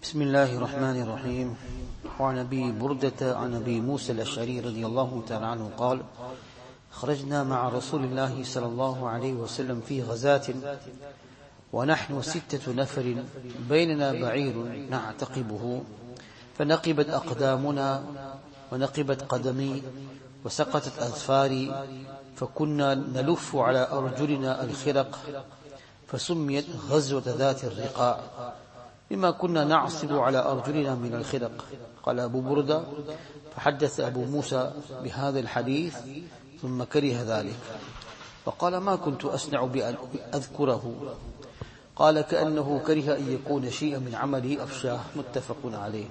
بسم الله الرحمن الرحيم. وعن أبي بردة عن أبي موسى الأشعري رضي الله تعالى عنه قال: خرجنا مع رسول الله صلى الله عليه وسلم في غزاة ونحن 6 نفر بيننا بعير نعتقبه، فنقبت أقدامنا ونقبت قدمي وسقطت أظفاري، فكنا نلف على أرجلنا الخرق، فسميت غزوة ذات الرقاع بما كنا نعصب على أرجلنا من الخرق. قال أبو بردة: فحدث أبو موسى بهذا الحديث ثم كره ذلك، فقال: ما كنت أصنع بأن أذكره. قال: كأنه كره أن يكون شيئا من عمله أفشاه. متفق عليه.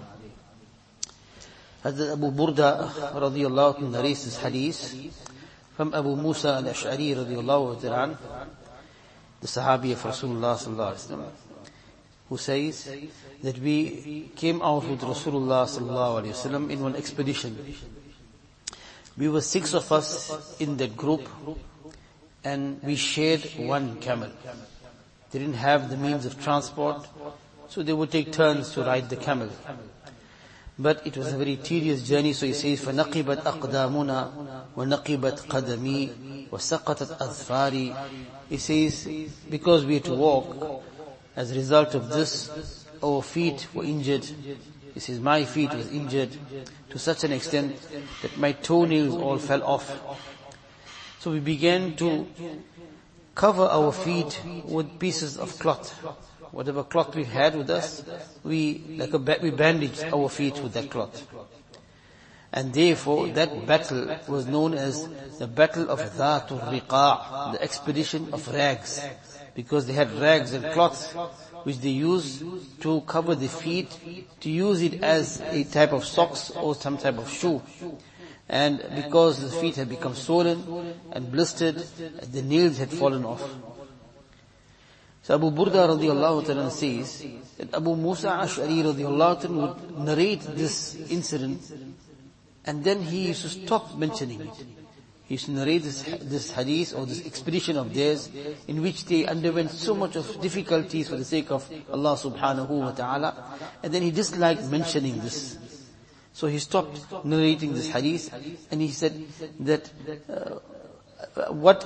هذا Abu Burda radiallahu anhu narrates this hadith from Abu Musa al-Ash'ari radiallahu anhu, the Sahabi of Rasulullah sallallahu alaihi wasallam, who says that we came out with Rasulullah sallallahu alaihi wasallam in one expedition. We were 6 of us in that group, and we shared one camel. They didn't have the means of transport, so they would take turns to ride the camel. But it was a very tedious journey, so he says, فَنَقِبَتْ أَقْدَامُنَا وَنَقِبَتْ قَدَمِي وَسَقَطَتْ أَظْفَارِي. He says, because we had to walk, as a result of this, our feet were injured. He says, my feet was injured to such an extent that my toenails all fell off. So we began to cover our feet with pieces of cloth. Whatever cloth we had with us, we bandaged our feet with that cloth. And therefore, that battle was known as the Battle of Dhatul Riqa', the expedition of rags. Because they had rags and cloths which they used to cover the feet, to use it as a type of socks or some type of shoe. And because the feet had become swollen and blistered, the nails had fallen off. So Abu Burda radiallahu ta'ala says that Abu Musa Ash'ari radiallahu ta'ala would narrate this incident, and then he used to stop mentioning it. He used to narrate this hadith or this expedition of theirs in which they underwent so much of difficulties for the sake of Allah subhanahu wa ta'ala, and then he disliked mentioning this. So he stopped narrating this hadith, and he said that what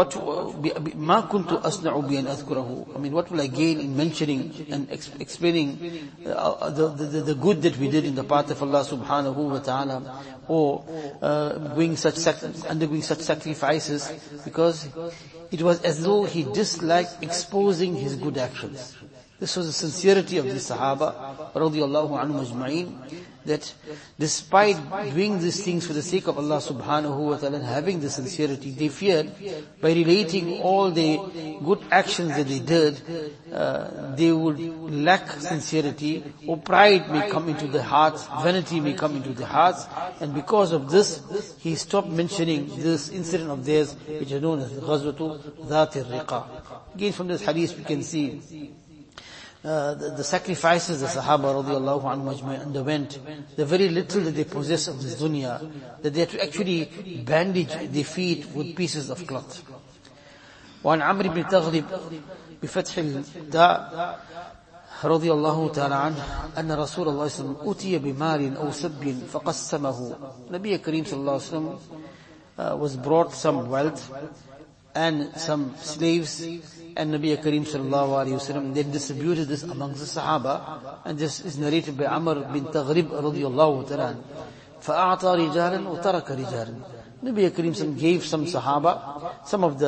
ما كنت أصنع بأن أذكره. I mean, what will I gain in mentioning and explaining the good that we did in the path of Allah subhanahu wa ta'ala, or undergoing such sacrifices, because it was as though he disliked exposing his good actions. This was the sincerity of the Sahaba radiyallahu anhum ajma'in, that despite doing these things for the sake of Allah subhanahu wa ta'ala and having the sincerity, they feared by relating all the good actions that they did, they would lack sincerity, or pride may come into their hearts, vanity may come into their hearts, and because of this, he stopped mentioning this incident of theirs, which is known as Ghazwatu Dhat al-Riqa'. Again, from this hadith we can see the sacrifices the Sahaba radiallahu anhu ajma'in underwent, the very little that they possess of this dunya, that they had to actually bandage their feet with pieces of cloth. وعن عمرو بن تغلب بفتح الداء رضي الله تعالى عنه أن رسول الله صلى الله عليه وسلم أتي بمال أو سب فقسمه. Nabi Kareem sallallahu alaihi wasallam was brought some wealth and some slaves, and Nabi Kareem sallallahu alayhi wasallam then distributed this amongst the Sahaba, and this is narrated by Amr bin Taghrib radiyallahu ta'ala. فَأَعْطَى رِجَالًا وَتَرَكَ رِجَالًا. Nabi Kareem sallallahu gave some Sahaba some of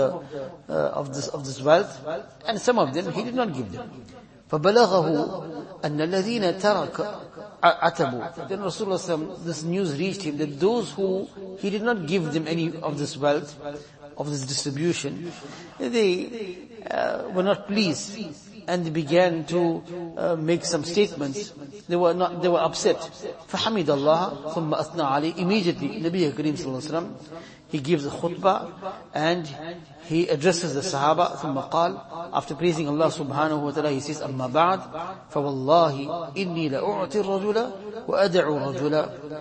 this wealth, and some of them he did not give them. فَبَلَغَهُ أَنَّ الَّذِينَ تَرَكَ عَتَبُوا. Then Rasulullah sallallahu, this news reached him that those who he did not give them any of this wealth, of this distribution, they were not pleased, and they began to make some statements. They were upset. فَحَمِدَ اللَّهَ ثُمَّ أَثْنَى عَلَيْهِ. Immediately Nabi Kareem sallallahu alaihi wasallam, he gives a khutbah and he addresses the Sahaba. ثُمَّ قال, after praising Allah subhanahu wa ta'ala, he says, أَمَّا بَعْدْ فَوَاللَّهِ إِنِّي لَأُعْتِي الرَّجُلَ وَأَدَعُ الرَّجُلَ.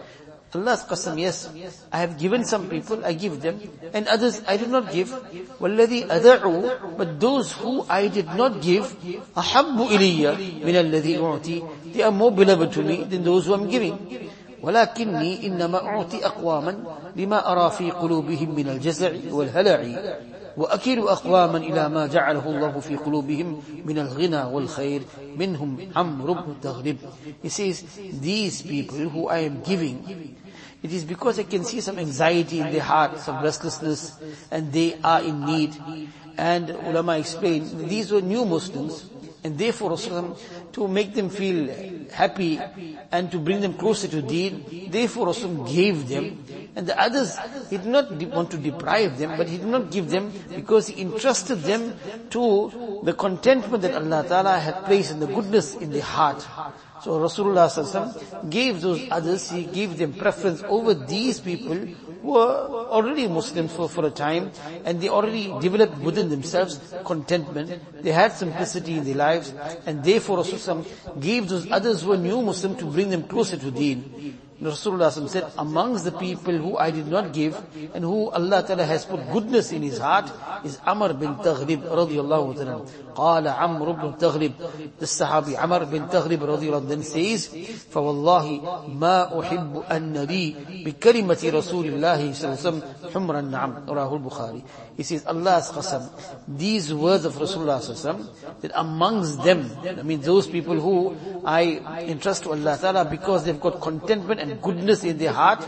Allah's qasam, yes, I have given some people, I give them, and others I did not give. وَالَّذِي أَدَعُوا, but those who I did not give, أَحَبُّ إِلِيَّ مِنَ الَّذِي أُعْتِي, they are more beloved to me than those who I'm giving. وَلَكِنِّي إِنَّمَا أُعْتِي أَقْوَامًا لِمَا أَرَى فِي قُلُوبِهِمْ مِنَ الْجَزَعِ وَالْهَلَعِ وأكل أقواما إلى ما جعله الله في قلوبهم من الغنى والخير منهم عمرو بن تغلب. He says, these people who I am giving, it is because I can see some anxiety in their heart, some restlessness, and they are in need. And ulama explain, these were new Muslims, and therefore Rasulullah, to make them feel happy and to bring them closer to Deen, therefore Rasulullah gave them. And the others, he did not want to deprive them, but he did not give them because he entrusted them to the contentment that Allah Ta'ala had placed in the goodness in their heart. So Rasulullah Sallallahu Alaihi Wasallam gave those others, he gave them preference over these people who were already Muslims for a time, and they already developed within themselves contentment. They had simplicity in their lives, and therefore Rasulullah gave those others who were new Muslims to bring them closer to Deen. Rasulullah said, amongst the people who I did not give and who Allah Ta'ala has put goodness in his heart is Amr bin Taghlib radiyallahu ta'ala. Qala Amr bin Taghlib, the Sahabi Amr bin Taghlib radiyallahu then says, فَوَاللَّهِ مَا أُحِبُّ أَنَّ لِي بِكَلِمَةِ رَسُولِ اللَّهِ صَلَّى اللَّهُ عَلَيْهِ وَسَلَّمَ حُمْرَ النَّعَمِ Rahul Bukhari. He says, Allah's qasam, these words of Rasulullah sallallahu alaihi wasallam, that amongst them, I mean those people who I entrust to Allah Ta'ala because they've got contentment and goodness in their heart,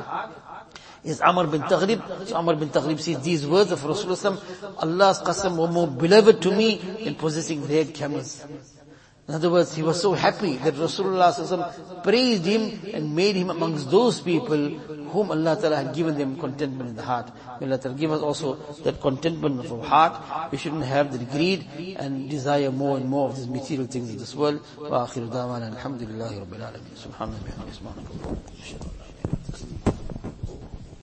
is Amr bin Taghlib. So Amr bin Taghlib says, these words of Rasulullah, Allah's qasam were more beloved to me than possessing red camels. In other words, he was so happy that Rasulullah praised him and made him amongst those people whom Allah Ta'ala had given them contentment in the heart. May Allah Ta'ala give us also that contentment of our heart. We shouldn't have the greed and desire more and more of these material things of this world. Wa akhiru da'wana alhamdulillahi rabbil alamin. Subhanallah.